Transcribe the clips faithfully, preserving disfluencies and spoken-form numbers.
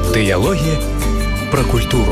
Дыялогі пра культуру.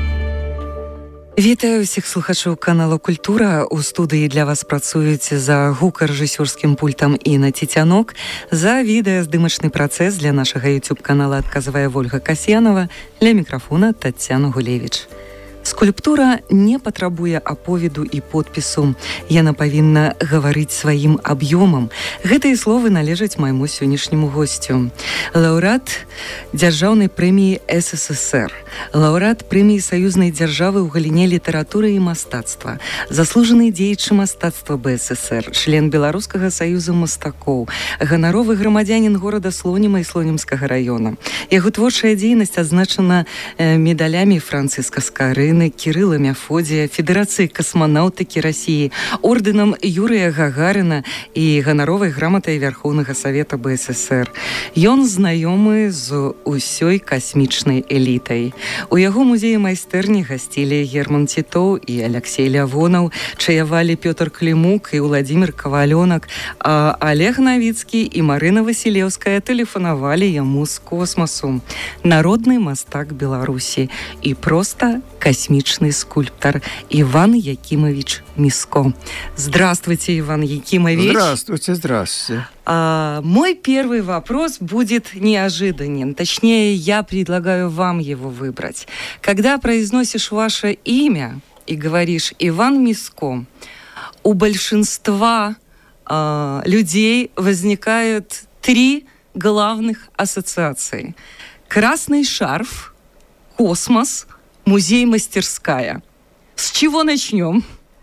Вітаю ўсіх слухачоў канала «Культура». У студыі для вас працуюць за гукарэжысёрскім пультам Інна Цецянок. За відэаздымачны працэс для нашага YouTube-канала адказвае Вольга Касьянова. Для мікрафона Таццяна Гулевіч. Скульптура не патрабуе аповеду і подпісу. Яна павінна гаварыць сваім аб'ёмам. Гэтыя словы належаць майму сённяшняму госцю. Лаўрэат дзяржаўнай прэміі эс эс эс эр, лаўрэат прэміі саюзнай дзяржавы ў галіне літаратуры і мастацтва, заслужаны дзеячы мастацтва бэ эс эс эр, член Беларускага саюза мастакоў, ганаровы грамадзянін горада Слоніма і Слонімскага раёна. Яго творчая дзейнасць адзначана медалямі Францыска Скарыны, Кірыла Мяфодзія, Федэрацыі касманаўтыкі Расіі, ордэнам Юрыя Гагарына і ганаровай граматай Вярхоўнага Савета бэ эс эс эр. Ён знаёмы з усёй касмічнай элітай. У яго музеі майстэрні гасцілі Герман Тітоў і Аляксей Лявонаў, чаявалі Пётр Клімук і Уладзімір Кавалёнак, а Олег Навіцкі і Марына Васілеўская тэлефанавалі яму з космасу. Народны мастак Беларусі і проста космичный скульптор Иван Якимович Миско. Здравствуйте, Иван Якимович. Здравствуйте, здравствуйте. А, мой первый вопрос будет неожиданен. Точнее, я предлагаю вам его выбрать. Когда произносишь ваше имя и говоришь Иван Миско, у большинства а, людей возникают три главных ассоциации. Красный шарф, космос, музей-мастерская. С чего начнем?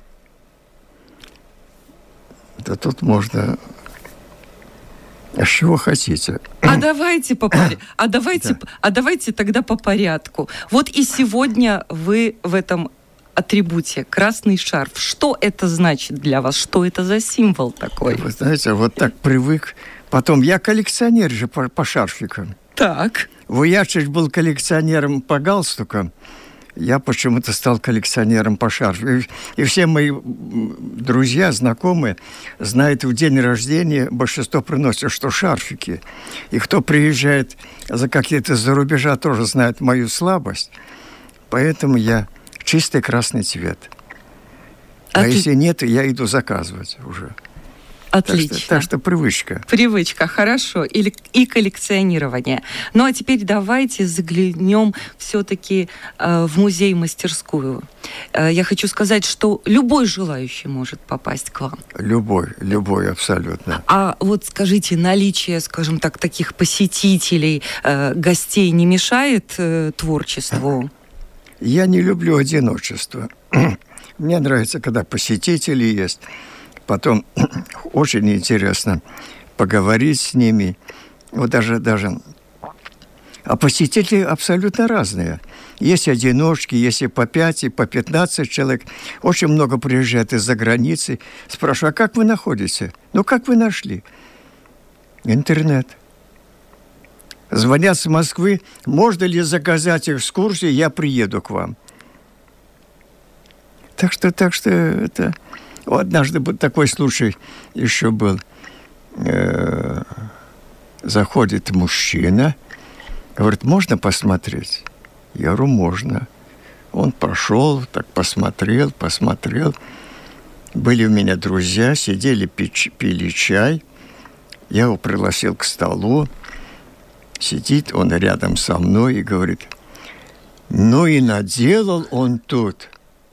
Да тут можно... А с чего хотите? А давайте, по пор... а, давайте... Да. а давайте тогда по порядку. Вот и сегодня вы в этом атрибуте красный шарф. Что это значит для вас? Что это за символ такой? Вы знаете, вот так привык. Потом, я коллекционер же по, по шарфикам. Так. Вуячич был коллекционером по галстукам. Я почему-то стал коллекционером по шарфу. И, и все мои друзья, знакомые, знают, в день рождения большинство приносят, что шарфики. И кто приезжает за какие-то за рубежа, тоже знает мою слабость. Поэтому я чистый красный цвет. А, а ты... если нет, я иду заказывать уже. Отлично. Так что, так что привычка. Привычка, хорошо. И, и коллекционирование. Ну, а теперь давайте заглянем все-таки э, в музей-мастерскую. Э, я хочу сказать, что любой желающий может попасть к вам. Любой, любой, абсолютно. А вот скажите, наличие, скажем так, таких посетителей, э, гостей не мешает э, творчеству? Я не люблю одиночество. Мне нравится, когда посетители есть. Потом очень интересно поговорить с ними. Вот даже, даже... А посетители абсолютно разные. Есть одиночки, есть и по пять, и по пятнадцать человек. Очень много приезжает из-за границы. Спрашиваю, а как вы находите? Ну, как вы нашли? Интернет. Звонят с Москвы. Можно ли заказать экскурсию? Я приеду к вам. Так что, так что это... Однажды был такой случай еще был. Э-э- заходит мужчина, говорит, можно посмотреть? Я говорю, можно. Он пошел, так посмотрел, посмотрел. Были у меня друзья, сидели, пили чай. Я его пригласил к столу. Сидит он рядом со мной и говорит, ну и наделал он тут.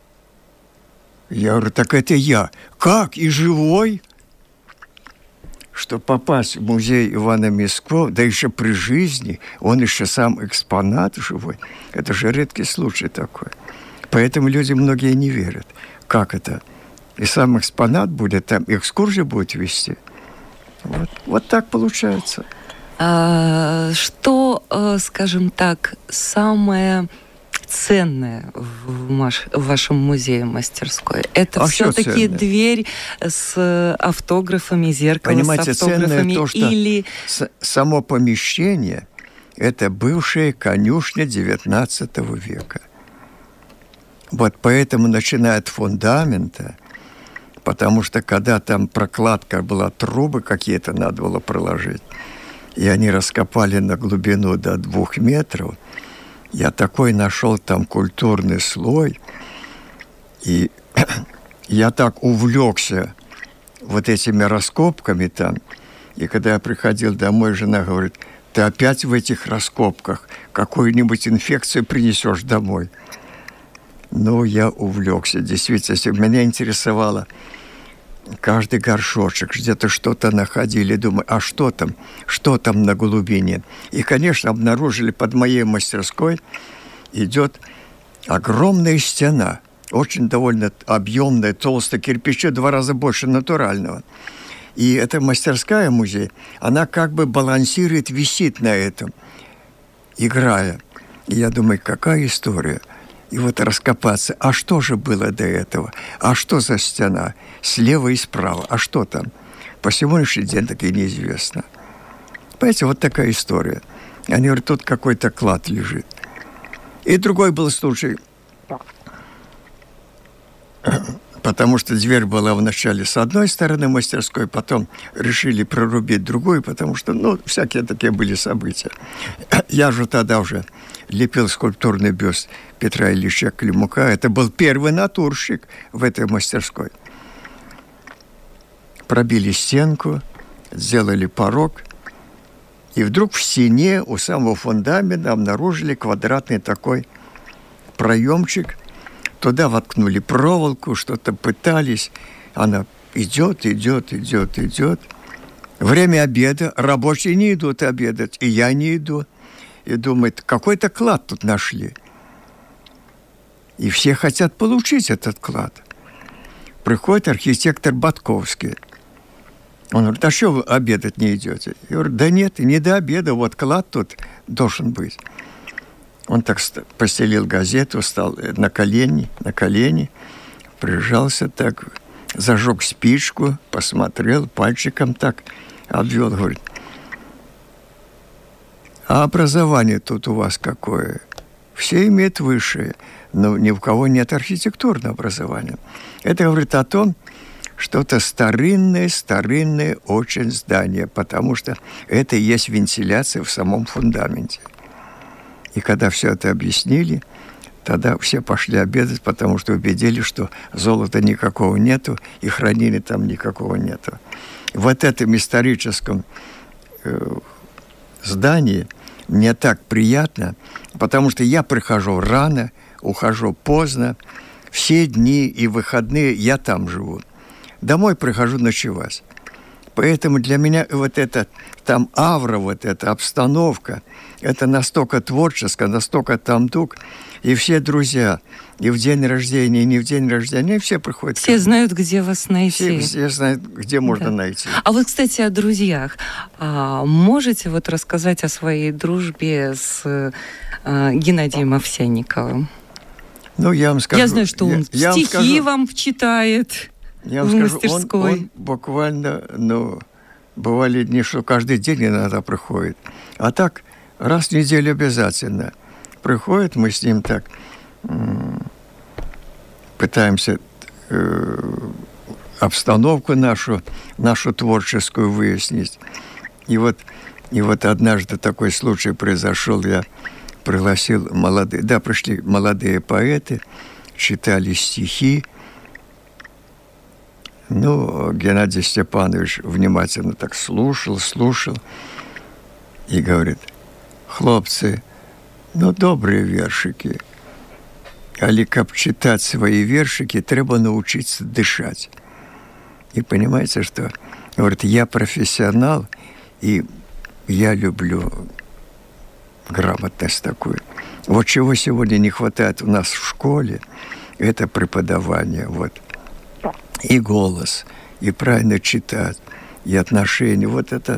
Я говорю, так это я. Как? И живой? Что попасть в музей Ивана Миско, да еще при жизни, он еще сам экспонат живой, это же редкий случай такой. Поэтому люди многие не верят. Как это? И сам экспонат будет там, экскурсию будет вести. Вот, вот так получается. А, что, скажем так, самое... ценное в, маш... в вашем музее-мастерской? Это а все-таки дверь с автографами, зеркало Понимаете, с автографами? То, что или... с- само помещение – это бывшая конюшня девятнадцатого века. Вот поэтому, начиная от фундамента, потому что когда там прокладка была, трубы какие-то надо было проложить, и они раскопали на глубину до двух метров. Я такой нашел там культурный слой, и я так увлекся вот этими раскопками там. И когда я приходил домой, жена говорит: ты опять в этих раскопках какую-нибудь инфекцию принесешь домой. Ну, я увлекся. Действительно, меня интересовало каждый горшочек. Где-то что-то находили. Думаю, а что там? Что там на глубине? И, конечно, обнаружили под моей мастерской идет огромная стена. Очень довольно объемная, толстая, кирпича два раза больше натурального. И эта мастерская, музей, она как бы балансирует, висит на этом, играя. И я думаю, какая история? И вот раскопаться, а что же было до этого? А что за стена? Слева и справа. А что там? По сегодняшний день так и неизвестно. Понимаете, вот такая история. Они говорят, тут какой-то клад лежит. И другой был случай. Потому что дверь была вначале с одной стороны мастерской, потом решили прорубить другую, потому что, ну, всякие такие были события. Я же тогда уже лепил скульптурный бюст Петра Ильича Климука. Это был первый натурщик в этой мастерской. Пробили стенку, сделали порог, и вдруг в стене у самого фундамента обнаружили квадратный такой проемчик. Туда воткнули проволоку, что-то пытались. Она идет, идет, идет, идет. Время обеда. Рабочие не идут обедать, и я не иду. И думают, какой-то клад тут нашли. И все хотят получить этот клад. Приходит архитектор Батковский. Он говорит, а что вы обедать не идете? Я говорю, да нет, не до обеда, вот клад тут должен быть. Он так постелил газету, встал на колени, на колени, прижался так, зажег спичку, посмотрел, пальчиком так обвел, говорит, а образование тут у вас какое? Все имеют высшее, но ни у кого нет архитектурного образования. Это говорит о том, что это старинное, старинное очень здание, потому что это и есть вентиляция в самом фундаменте. И когда все это объяснили, тогда все пошли обедать, потому что убедили, что золота никакого нету, и хранили там никакого нету. Вот этом историческом э, здании мне так приятно, потому что я прихожу рано, ухожу поздно, все дни и выходные я там живу. Домой прихожу ночевать. Поэтому для меня вот эта там аура, вот эта обстановка, это настолько творческо, настолько тамдук, и все друзья, и в день рождения, и не в день рождения, все приходят. Все знают, где вас найти. Все, все знают, где можно да. найти. А вот, кстати, о друзьях. А можете вот рассказать о своей дружбе с а, Геннадием Овсянниковым? Ну, я вам скажу. Я знаю, что он я, стихи я вам, скажу, вам читает. Я вам скажу, он, он буквально, ну, бывали дни, что каждый день иногда приходит. А так, раз в неделю обязательно приходит, мы с ним так м- пытаемся э- обстановку нашу, нашу творческую выяснить. И вот, и вот однажды такой случай произошел, я пригласил молодые, да, пришли молодые поэты, читали стихи. Ну, Геннадий Степанович внимательно так слушал, слушал и говорит, хлопцы, ну, добрые вершики, але каб читать свои вершики, треба научиться дышать. И понимаете, что, говорит, я профессионал, и я люблю грамотность такую. Вот чего сегодня не хватает у нас в школе, это преподавание, вот. И голос, и правильно читать, и отношения. Вот это,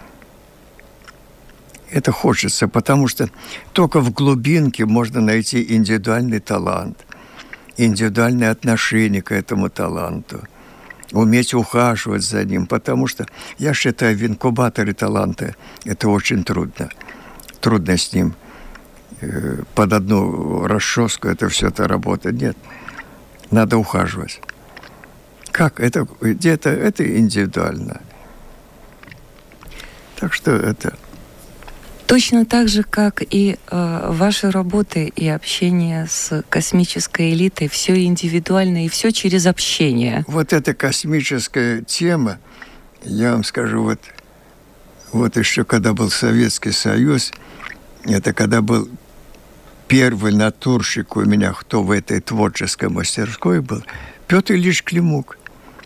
это хочется, потому что только в глубинке можно найти индивидуальный талант, индивидуальное отношение к этому таланту, уметь ухаживать за ним, потому что, я считаю, в инкубаторе таланта это очень трудно. Трудно с ним э, под одну расческу это все это работает. Нет, надо ухаживать. Как? Это где-то это индивидуально. Так что это... Точно так же, как и э, ваши работы и общение с космической элитой, все индивидуально и все через общение. Вот эта космическая тема, я вам скажу, вот, вот еще когда был Советский Союз, это когда был первый натурщик у меня, кто в этой творческой мастерской был, Петр Ильич Климук.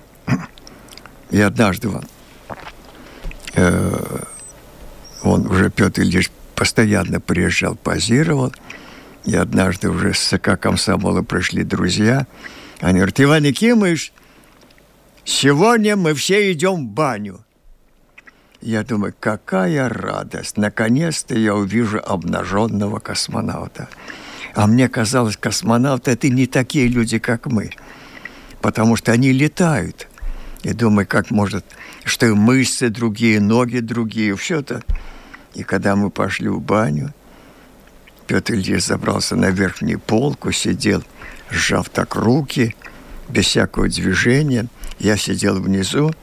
И однажды он... Э, Он уже, Петр Ильич, постоянно приезжал, позировал. И однажды уже с ЦК комсомола пришли друзья. Они говорят: Иван Якимович, сегодня мы все идем в баню. Я думаю, какая радость. Наконец-то я увижу обнаженного космонавта. А мне казалось, космонавты – это не такие люди, как мы. Потому что они летают. И думаю, как может, что и мышцы другие, ноги другие, все это. И когда мы пошли в баню, Петр Ильич забрался на верхнюю полку, сидел, сжав так руки, без всякого движения. Я сидел внизу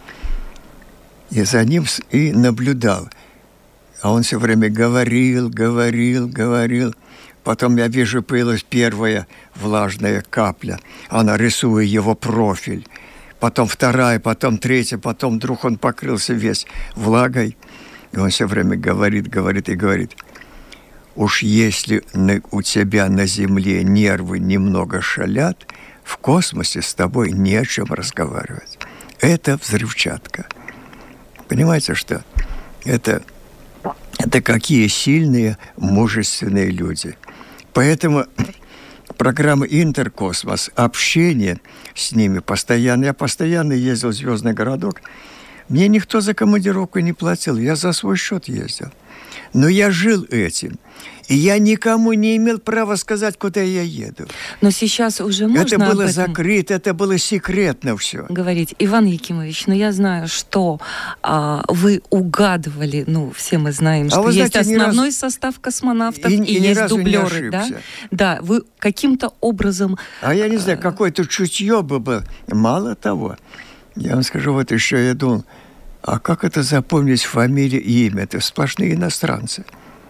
и за ним и наблюдал. А он все время говорил, говорил, говорил. Потом я вижу, появилась первая влажная капля. Она рисует его профиль. Потом вторая, потом третья, потом вдруг он покрылся весь влагой. И он все время говорит, говорит и говорит: уж если на, у тебя на Земле нервы немного шалят, в космосе с тобой не о чем разговаривать. Это взрывчатка. Понимаете, что? Это, это какие сильные, мужественные люди. Поэтому... Программа «Интеркосмос», общение с ними постоянно. Я постоянно ездил в Звездный городок. Мне никто за командировку не платил. Я за свой счет ездил. Но я жил этим. И я никому не имел права сказать, куда я еду. Но сейчас уже можно Это было об этом закрыто, это было секретно все. говорить. Иван Якимович, ну я знаю, что а, вы угадывали, ну все мы знаем, что а есть знаете, основной раз... состав космонавтов и, и, и есть дублеры, да? Да, вы каким-то образом... А я не знаю, какое-то чутье бы было. Мало того, я вам скажу, вот еще я думал, а как это запомнить фамилию и имя? Это сплошные иностранцы.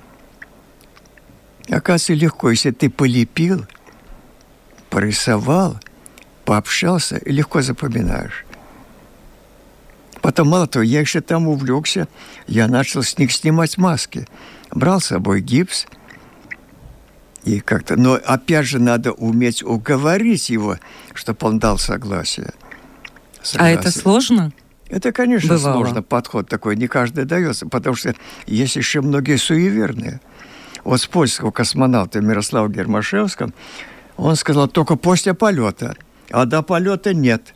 Оказывается, легко, если ты полепил, порисовал, пообщался, и легко запоминаешь. Потом, мало того, я еще там увлекся, я начал с них снимать маски. Брал с собой гипс, и как-то... Но опять же надо уметь уговорить его, чтобы он дал согласие. А это сложно? Это, конечно, Бывало. сложно. Подход такой не каждый дается, потому что есть еще многие суеверные. Вот с польского космонавта Мирослава Гермашевского он сказал: только после полета, а до полета нет.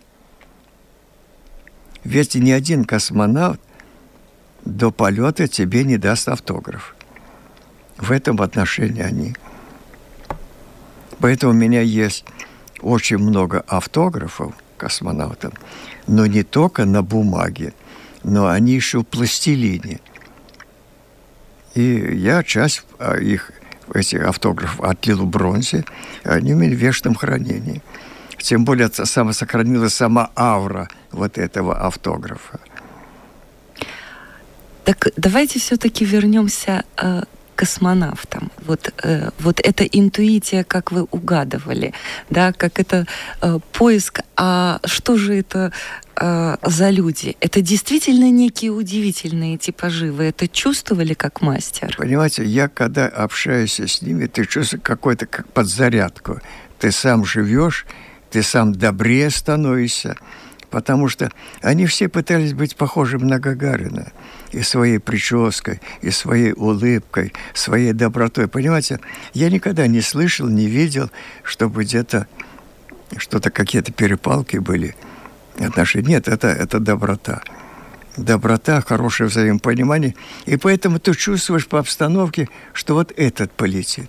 Ведь ни один космонавт до полета тебе не даст автограф. В этом отношении они. Поэтому у меня есть очень много автографов космонавтам, но не только на бумаге, но они еще в пластилине. И я часть их, этих автографов, отлил в бронзе, они у меня в вечном хранении. Тем более сама сохранилась сама аура вот этого автографа. Так давайте все-таки вернемся э, к космонавтам. Вот, э, вот эта интуиция, как вы угадывали, да, как это э, поиск, а что же это э, за люди? Это действительно некие удивительные типажи. Вы это чувствовали как мастер? Понимаете, я когда общаюсь с ними, ты чувствуешь какой-то как подзарядку. Ты сам живешь, ты сам добрее становишься, потому что они все пытались быть похожим на Гагарина. И своей прической, и своей улыбкой, своей добротой. Понимаете, я никогда не слышал, не видел, чтобы где-то что-то, какие-то перепалки были. Отношения. Нет, это, это доброта. Доброта, хорошее взаимопонимание. И поэтому ты чувствуешь по обстановке, что вот этот полетит.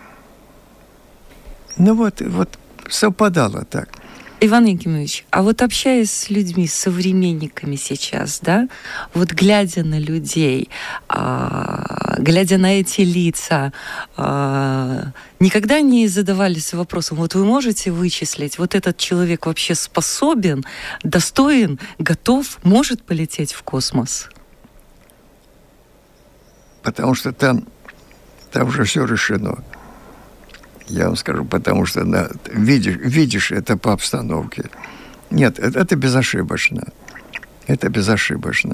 Ну вот, вот совпадало так. Иван Якимович, а вот общаясь с людьми, с современниками сейчас, да, вот глядя на людей, а, глядя на эти лица, а, никогда не задавались вопросом, вот вы можете вычислить, вот этот человек вообще способен, достоин, готов, может полететь в космос? потому что там, там уже все решено. Я вам скажу, потому что на, видишь, видишь это по обстановке. Нет, это, это безошибочно. Это безошибочно.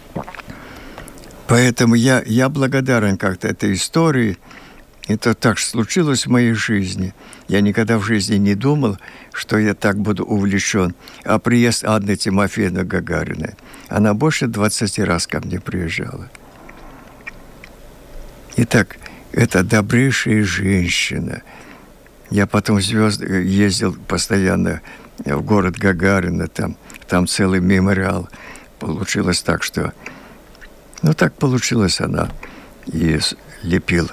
Поэтому я, я благодарен как-то этой истории. Это так случилось в моей жизни. Я никогда в жизни не думал, что я так буду увлечен. А приезд Анны Тимофеевны Гагариной, она больше двадцати раз ко мне приезжала. Итак, это добрейшая женщина. Я потом звезд... ездил постоянно в город Гагарина, там, там целый мемориал. Получилось так, что... Ну, так получилось, она и лепила.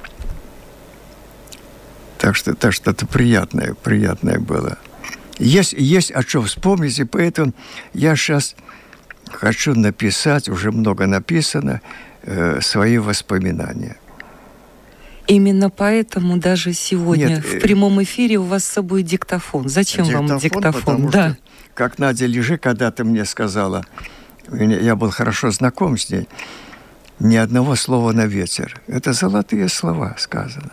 Так что, так что это приятное, приятное было. Есть, есть о чем вспомнить, и поэтому я сейчас хочу написать, уже много написано, э, свои воспоминания. Именно поэтому даже сегодня Нет, в прямом эфире у вас с собой диктофон. Зачем диктофон, вам диктофон? Потому да. что, как Надя Леже когда-то мне сказала, я был хорошо знаком с ней, ни одного слова на ветер. Это золотые слова сказано.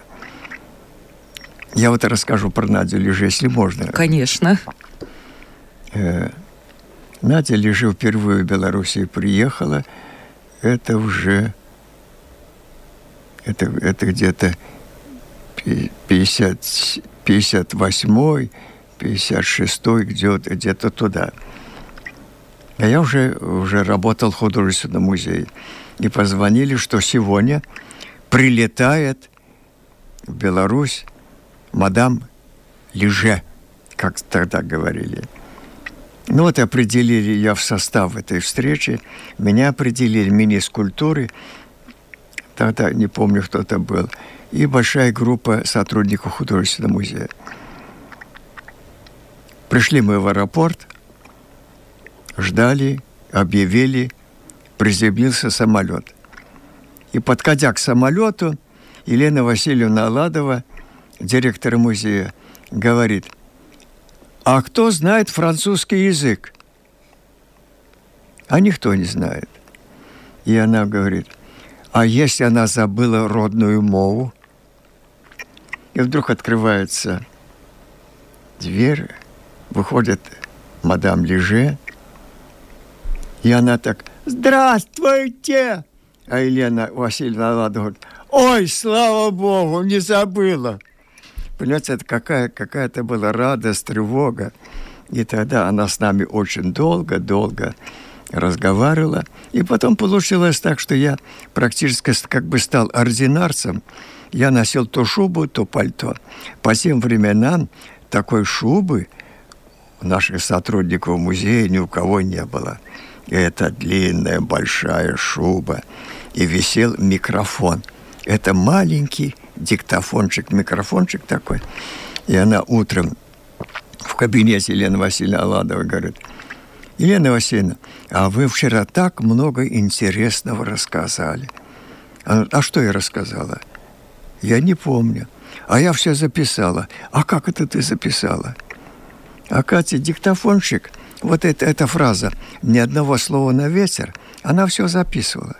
Я вот расскажу про Надю Леже, если можно. Конечно. Э, Надя Леже впервые в Белоруссию приехала. Это уже... Это, это где-то пятьдесят восьмой, пятьдесят шестой, где-то, где-то туда. А я уже, уже работал в художественном музее. И позвонили, что сегодня прилетает в Беларусь мадам Леже, как тогда говорили. Ну вот определили я в состав этой встречи. Меня определили министр культуры, тогда не помню, кто это был, и большая группа сотрудников художественного музея. Пришли мы в аэропорт, ждали, объявили, приземлился самолет. И подходя к самолету, Елена Васильевна Аладова, директор музея, говорит: а кто знает французский язык? А никто не знает. И она говорит: а если она забыла родную мову? И вдруг открывается дверь, выходит мадам Леже, и она так: здравствуйте! А Елена Васильевна Аладова говорит: ой, слава Богу, не забыла. Понимаете, это какая, какая-то была радость, тревога. И тогда она с нами очень долго-долго разговаривала. И потом получилось так, что я практически как бы стал ординарцем. Я носил то шубу, то пальто. По тем временам такой шубы у наших сотрудников музея ни у кого не было. И это длинная, большая шуба. И висел микрофон. Это маленький диктофончик, микрофончик такой. И она утром в кабинете Елены Васильевны Аладовой говорит: Елена Васильевна, а вы вчера так много интересного рассказали. Она: а что я рассказала? Я не помню. А я все записала. А как это ты записала? А Катя, диктофончик, вот это, эта фраза «ни одного слова на ветер», она все записывала.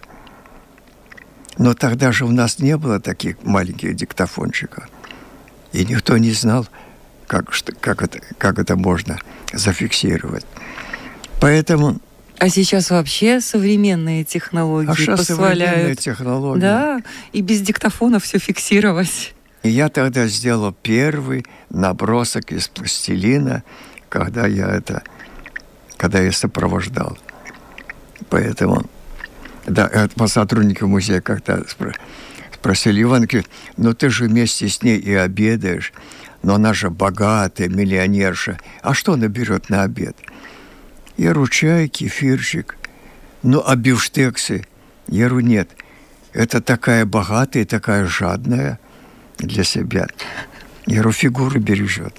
Но тогда же у нас не было таких маленьких диктофончиков. И никто не знал, как, что, как, это, как это можно зафиксировать. Поэтому... А сейчас вообще современные технологии а сейчас позволяют... современные технологии. Да, и без диктофона все фиксировать. И я тогда сделал первый набросок из пластилина, когда я это... когда я сопровождал. Поэтому... Да, по сотруднику музея как-то спросили: Иванки, ну ты же вместе с ней и обедаешь, но она же богатая, миллионерша. А что она берет на обед? Я говорю: чай, кефирчик. Ну, а бифштексы? Я говорю: нет, это такая богатая, такая жадная для себя. Я говорю: фигуру бережет.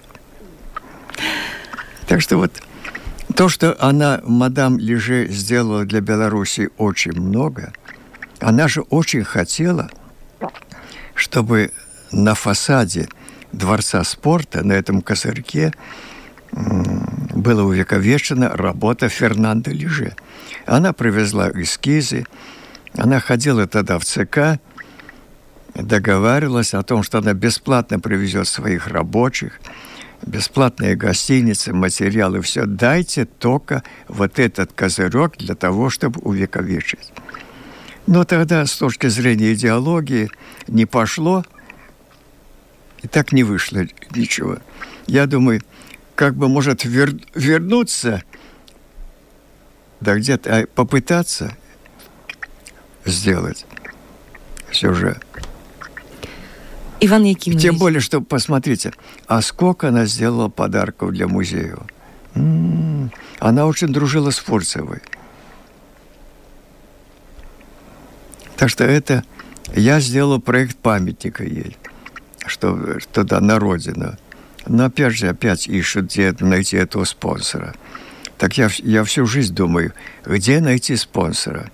Так что вот... То, что она, мадам Леже, сделала для Беларуси очень много, она же очень хотела, чтобы на фасаде Дворца спорта, на этом козырьке, была увековечена работа Фернандо Леже. Она привезла эскизы, Она ходила тогда в ЦК, договаривалась о том, что она бесплатно привезет своих рабочих, бесплатные гостиницы, материалы, все. Дайте только вот этот козырек для того, чтобы увековечить. Но тогда, с точки зрения идеологии, не пошло, и так не вышло ничего. Я думаю, как бы, может, вер... вернуться, да где-то а попытаться сделать все же. Иван Якимович. Тем более, что, посмотрите, а сколько она сделала подарков для музея. М-м-м. Она очень дружила с Фурцевой. Так что это... Я сделал проект памятника ей, что туда, на родину. Но опять же, опять ищут, где найти этого спонсора. Так я, я всю жизнь думаю, где найти спонсора?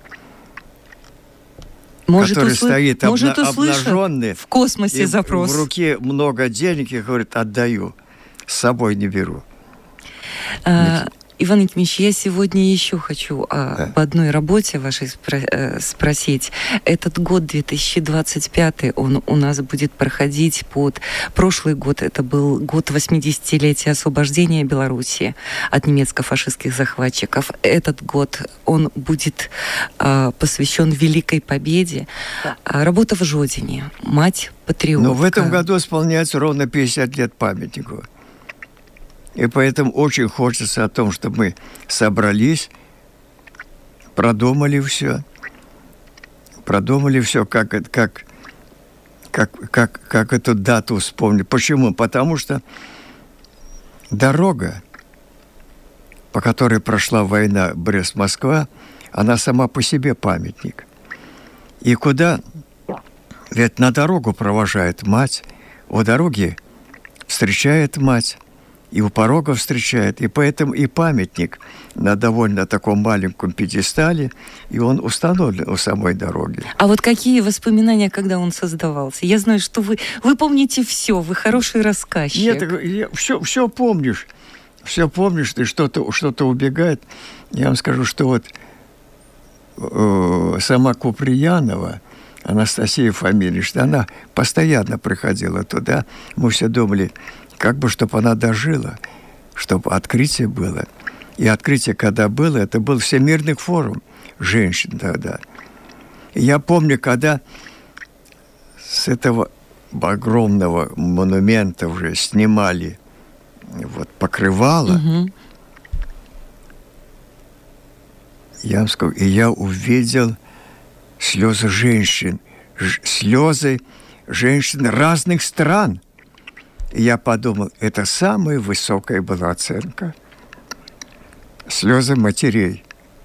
Может, который усл... стоит Может, обна... обнаженный. В космосе и запрос. В руке много денег, и говорит, отдаю. С собой не беру. А, Иван Якимович, я сегодня еще хочу а, да. об одной работе вашей спро- э, спросить. Этот год, две тысячи двадцать пятый, он у нас будет проходить под... Прошлый год, это был год восьмидесятилетия освобождения Белоруссии от немецко-фашистских захватчиков. Этот год, он будет а, посвящен Великой Победе. Да. А, работа в Жодине. Мать патриотка. Но в этом году исполняется ровно пятьдесят лет памятнику. И поэтому очень хочется о том, чтобы мы собрались, продумали все, продумали все, как, как, как, как, как эту дату вспомнить. Почему? Потому что дорога, по которой прошла война Брест-Москва, она сама по себе памятник. И куда? Ведь на дорогу провожает мать, у дороги встречает мать, и у порога встречает. И поэтому и памятник на довольно таком маленьком пьедестале, и он установлен у самой дороги. А вот какие воспоминания, когда он создавался? Я знаю, что вы, вы помните все, вы хороший рассказчик. Нет, я, все, все помнишь. Все помнишь, ты что-то, что-то убегает. Я вам скажу, что вот э, сама Куприянова, Анастасия фамилия, что она постоянно приходила туда. Мы все думали, как бы, чтобы она дожила, чтобы открытие было. И открытие, когда было, это был Всемирный форум женщин тогда. И я помню, когда с этого огромного монумента уже снимали вот покрывало, угу. я вам скажу, и я увидел слезы женщин, ж, слезы женщин разных стран. И я подумал, это самая высокая была оценка. Слезы матерей.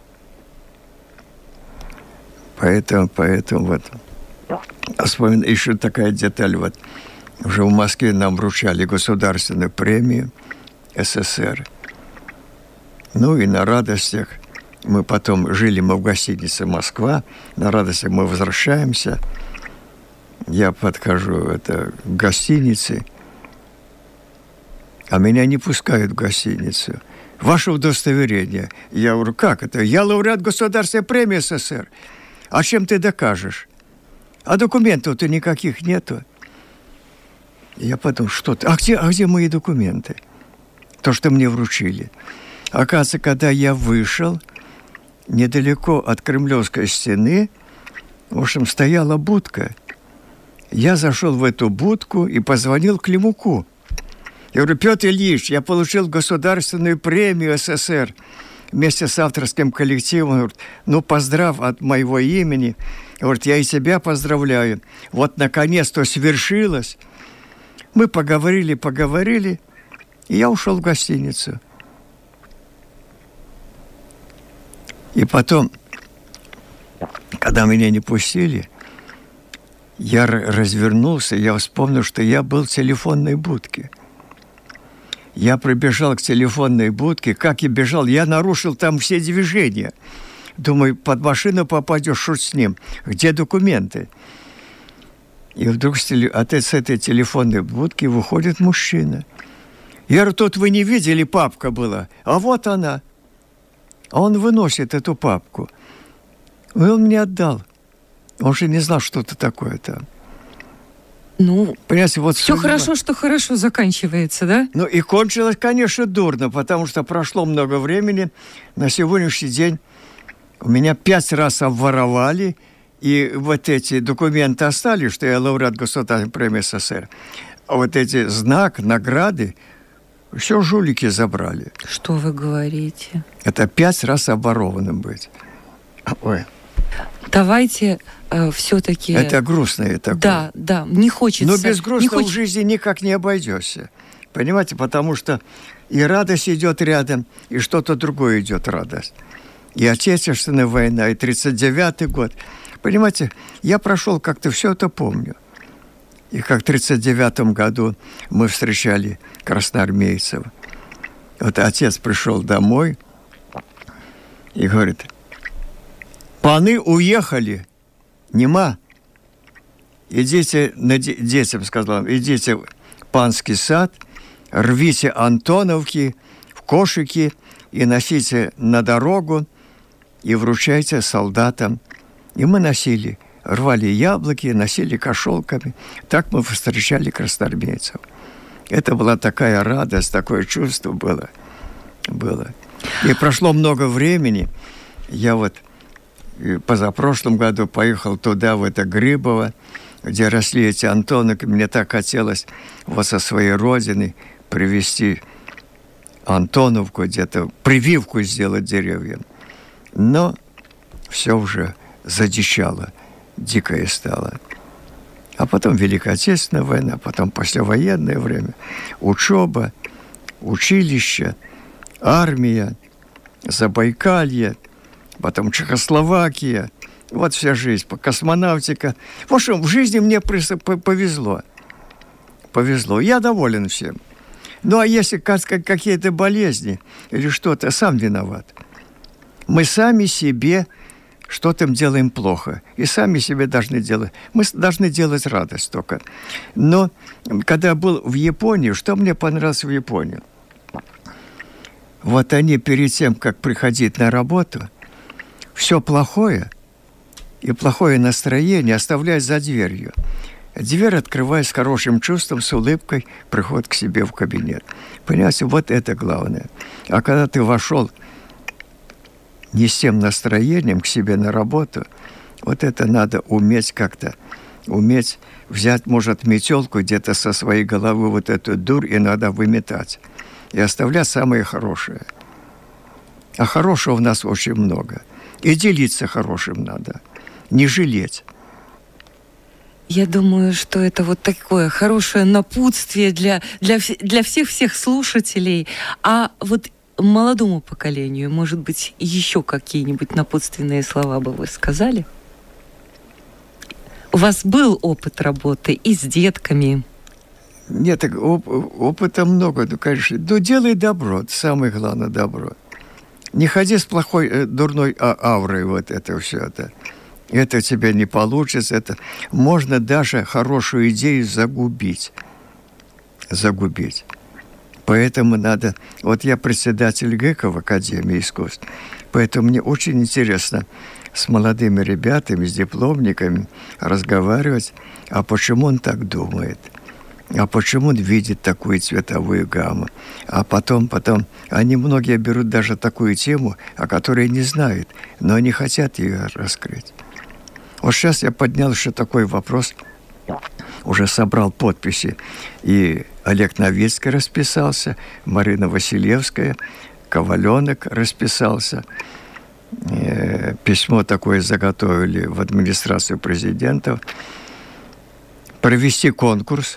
Поэтому, поэтому вот. Вспоминаю, еще такая деталь. Вот уже в Москве нам вручали государственную премию СССР. Ну и на радостях мы потом жили мы в гостинице «Москва». На радостях мы возвращаемся. Я подхожу это, к гостинице, а меня не пускают в гостиницу. Ваше удостоверение. Я говорю, как это? Я лауреат государственной премии СССР. А чем ты докажешь? А документов-то никаких нету. Я подумал, что ты? А где, а где мои документы? То, что мне вручили. Оказывается, когда я вышел, недалеко от Кремлевской стены, в общем, стояла будка. Я зашел в эту будку и позвонил Климуку. Я говорю, Петр Ильич, я получил государственную премию СССР вместе с авторским коллективом. Он говорит, ну, поздрав от моего имени. Говорит, я и тебя поздравляю. Вот, наконец-то свершилось. Мы поговорили, поговорили, и я ушел в гостиницу. И потом, когда меня не пустили, я развернулся, я вспомнил, что я был в телефонной будке. Я прибежал к телефонной будке. Как я бежал, я нарушил там все движения. Думаю, под машину попадешь, шут с ним. Где документы? И вдруг с, теле... от с этой телефонной будки выходит мужчина. Я говорю, тут вы не видели, папка была. А вот она. А он выносит эту папку. И он мне отдал. Он же не знал, что это такое там. Ну, понимаете, вот все судьба. Хорошо, что хорошо заканчивается, да? Ну, и кончилось, конечно, дурно, потому что прошло много времени. На сегодняшний день у меня пять раз обворовали, и вот эти документы остались, что я лауреат Государственной премии СССР. А вот эти знак, награды, все жулики забрали. Что вы говорите? Это пять раз обворованным быть. Ой. Давайте э, все-таки... Это грустное такое. Да, да, не хочется... Но без грустного хоч... в жизни никак не обойдешься. Понимаете, потому что и радость идет рядом, и что-то другое идет радость. И Отечественная война, и тридцать девятый год. Понимаете, я прошел, как-то все это помню. И как в тридцать девятом году мы встречали красноармейцев. Вот отец пришел домой и говорит: паны уехали, нема. Идите, на де- детям сказал, идите в панский сад, рвите Антоновки в кошики и носите на дорогу и вручайте солдатам. И мы носили, рвали яблоки, носили кошелками. Так мы встречали красноармейцев. Это была такая радость, такое чувство было. было. И прошло много времени. Я вот позапрошлом году поехал туда, в это Грибово, где росли эти Антоновки. Мне так хотелось вот со своей родины привезти Антоновку, где-то прививку сделать деревьям. Но все уже задичало, дикое стало. А потом Великая Отечественная война, потом послевоенное время, учеба, училище, армия, Забайкалье, потом Чехословакия. Вот вся жизнь, космонавтика. В общем, в жизни мне повезло. Повезло. Я доволен всем. Ну, а если какие-то болезни или что-то, сам виноват. Мы сами себе что-то делаем плохо. И сами себе должны делать. Мы должны делать радость только. Но когда я был в Японии, что мне понравилось в Японии? Вот они перед тем, как приходить на работу, все плохое и плохое настроение оставляют за дверью. Дверь открывает с хорошим чувством, с улыбкой, приходит к себе в кабинет. Понимаете, вот это главное. А когда ты вошел не с тем настроением к себе на работу, вот это надо уметь как-то, уметь взять, может, метелку где-то со своей головы, вот эту дурь, и надо выметать. И оставлять самое хорошее. А хорошего у нас очень много. И делиться хорошим надо. Не жалеть. Я думаю, что это вот такое хорошее напутствие для, для, для всех-всех слушателей. А вот молодому поколению, может быть, еще какие-нибудь напутственные слова бы вы сказали? У вас был опыт работы и с детками? Нет, так оп- опыта много, ну, конечно. Ну, делай добро, самое главное добро. Не ходи с плохой, э, дурной а- аурой, вот это все это. Это у тебя не получится. Это можно даже хорошую идею загубить. Загубить. Поэтому надо... Вот я председатель ГЭКа в Академии искусств, поэтому мне очень интересно с молодыми ребятами, с дипломниками разговаривать, а почему он так думает, а почему он видит такую цветовую гамму. А потом, потом, они многие берут даже такую тему, о которой не знают, но они хотят ее раскрыть. Вот сейчас я поднял еще такой вопрос, уже собрал подписи, и Олег Новицкий расписался, Марина Василевская, Коваленок расписался. Э, письмо такое заготовили в администрацию президента. Провести конкурс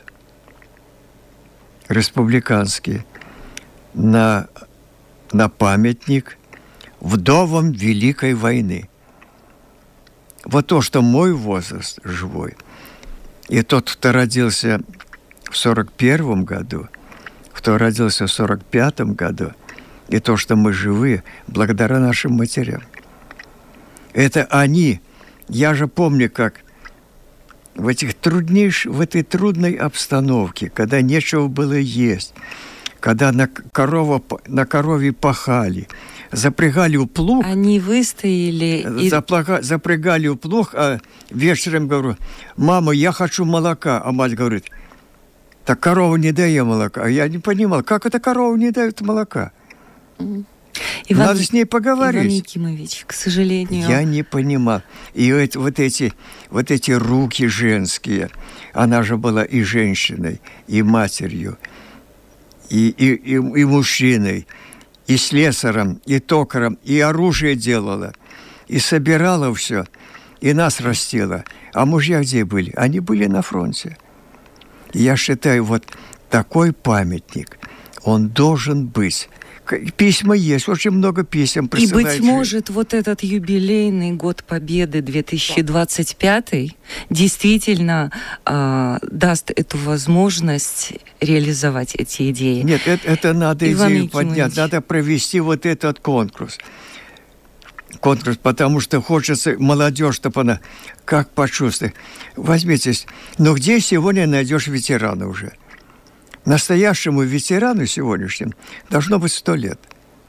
республиканский на, на памятник вдовам Великой войны. Вот то, что мой возраст живой, и тот, кто родился в сорок первом году, кто родился в сорок пятом году, и то, что мы живы, благодаря нашим матерям. Это они. Я же помню, как в этих труднейших, в этой трудной обстановке, когда нечего было есть, когда на, корова, на корове пахали, запрягали в плуг. Они выстояли. И... Заплага... Запрягали в плуг, а вечером говорю: мама, я хочу молока. А мать говорит: так корова не дает молока. А я не понимал, как это корова не дает молока? Иван... Надо с ней поговорить. Иван Якимович, к сожалению. Я не понимал. И вот, вот, эти, вот эти руки женские, она же была и женщиной, и матерью, и, и, и, и мужчиной, и слесарем, и токарем, и оружие делала, и собирала все, и нас растила. А мужья где были? Они были на фронте. Я считаю, вот такой памятник, он должен быть. Письма есть, очень много писем присылают. И, быть может, вот этот юбилейный год Победы две тысячи двадцать пятый действительно э, даст эту возможность реализовать эти идеи. Нет, это, это надо Иван идею Якимович. поднять, надо провести вот этот конкурс. Конкурс, потому что хочется молодежь, чтобы она как почувствовала. Возьмитесь, но где сегодня найдешь ветерана уже? Настоящему ветерану сегодняшнему должно быть сто лет.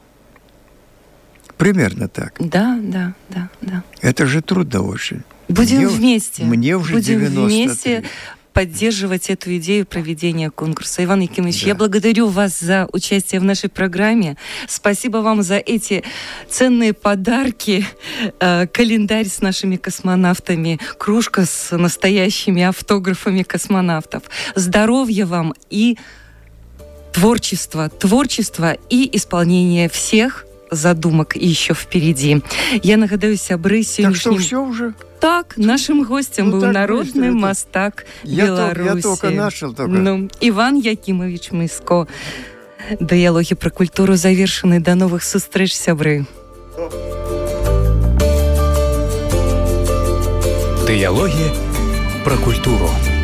Примерно так. Да, да, да, да. Это же трудно очень. Будем мне, вместе. Мне уже Будем девяносто три. Вместе поддерживать эту идею проведения конкурса. Иван Якимович, Да. я благодарю вас за участие в нашей программе. Спасибо вам за эти ценные подарки. Э, календарь с нашими космонавтами, кружка с настоящими автографами космонавтов. Здоровья вам и творчества, творчества и исполнения всех задумок еще впереди. Я нагадаю, сябры сегодняшним... Так что все уже? Так, нашим гостем ну, был так народный быстро, мастак я Беларуси. Только, я только начал. Только. Ну, Иван Якимович Мыско. Дыялогі про культуру завершены. До новых сустрэч, сябры. Дыялогі про культуру.